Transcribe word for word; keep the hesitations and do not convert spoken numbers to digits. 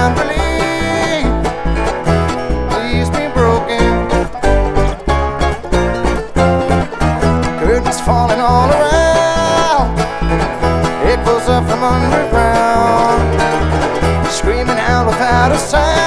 I believe leaves me broken. Curtains falling all around, echoes up from underground, screaming out without a sound.